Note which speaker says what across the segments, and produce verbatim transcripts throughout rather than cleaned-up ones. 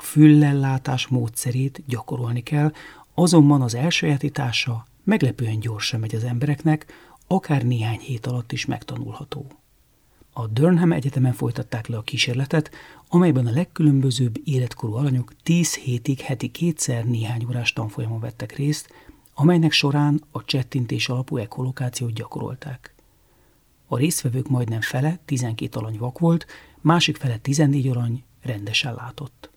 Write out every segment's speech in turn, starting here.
Speaker 1: füllellátás módszerét gyakorolni kell, azonban az elsajátítása meglepően gyorsan megy az embereknek, akár néhány hét alatt is megtanulható. A Durham Egyetemen folytatták le a kísérletet, amelyben a legkülönbözőbb életkorú alanyok tíz hétig heti kétszer néhány órás tanfolyamon vettek részt, amelynek során a csettintés alapú echolokációt gyakorolták. A résztvevők majdnem fele, tizenkét alany vak volt, másik fele tizennégy alany rendesen látott.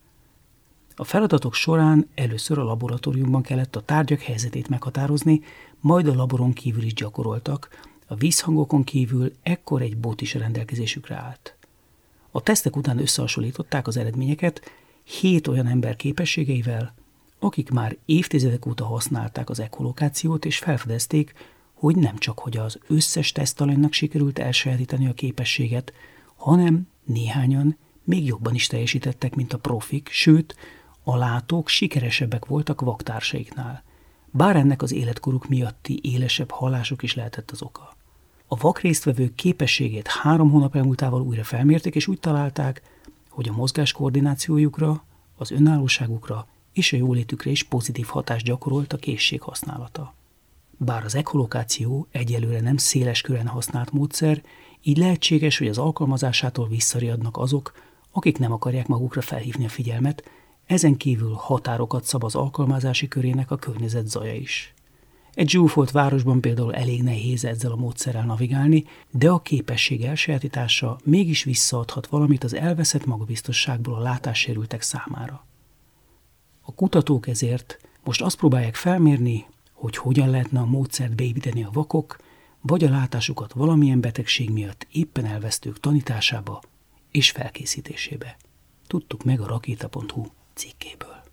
Speaker 1: A feladatok során először a laboratóriumban kellett a tárgyak helyzetét meghatározni, majd a laboron kívül is gyakoroltak, a vízhangokon kívül ekkor egy bot is rendelkezésükre állt. A tesztek után összehasonlították az eredményeket hét olyan ember képességeivel, akik már évtizedek óta használták az echolokációt, és felfedezték, hogy nem csak hogy az összes tesztalanynak sikerült elsajátítani a képességet, hanem néhányan még jobban is teljesítettek, mint a profik, sőt, a látók sikeresebbek voltak vaktársaiknál, bár ennek az életkoruk miatti élesebb hallásuk is lehetett az oka. A vak résztvevők képességét három hónap elmúltával újra felmérték, és úgy találták, hogy a mozgás koordinációjukra, az önállóságukra és a jólétükre is pozitív hatást gyakorolt a készség használata. Bár az echolokáció egyelőre nem széles körben használt módszer, így lehetséges, hogy az alkalmazásától visszariadnak azok, akik nem akarják magukra felhívni a figyelmet, ezen kívül határokat szab az alkalmazási körének a környezet zaja is. Egy zsúfolt városban például elég nehéz ezzel a módszerrel navigálni, de a képesség elsajátítása mégis visszaadhat valamit az elveszett magabiztosságból a látássérültek számára. A kutatók ezért most azt próbálják felmérni, hogy hogyan lehetne a módszert beépíteni a vakok, vagy a látásukat valamilyen betegség miatt éppen elvesztők tanításába és felkészítésébe. Tudtuk meg a rakéta pont hu cikkéből.